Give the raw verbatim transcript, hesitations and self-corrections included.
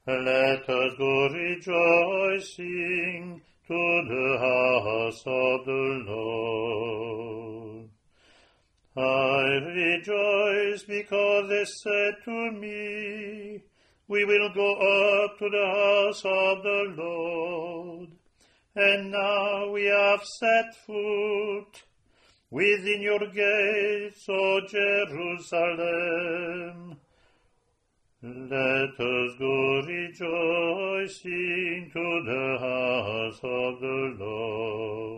Let us go rejoicing to the house of the Lord. I rejoice because they said to me, we will go up to the house of the Lord. And now we have set foot within your gates, O Jerusalem. Let us go rejoicing to the house of the Lord.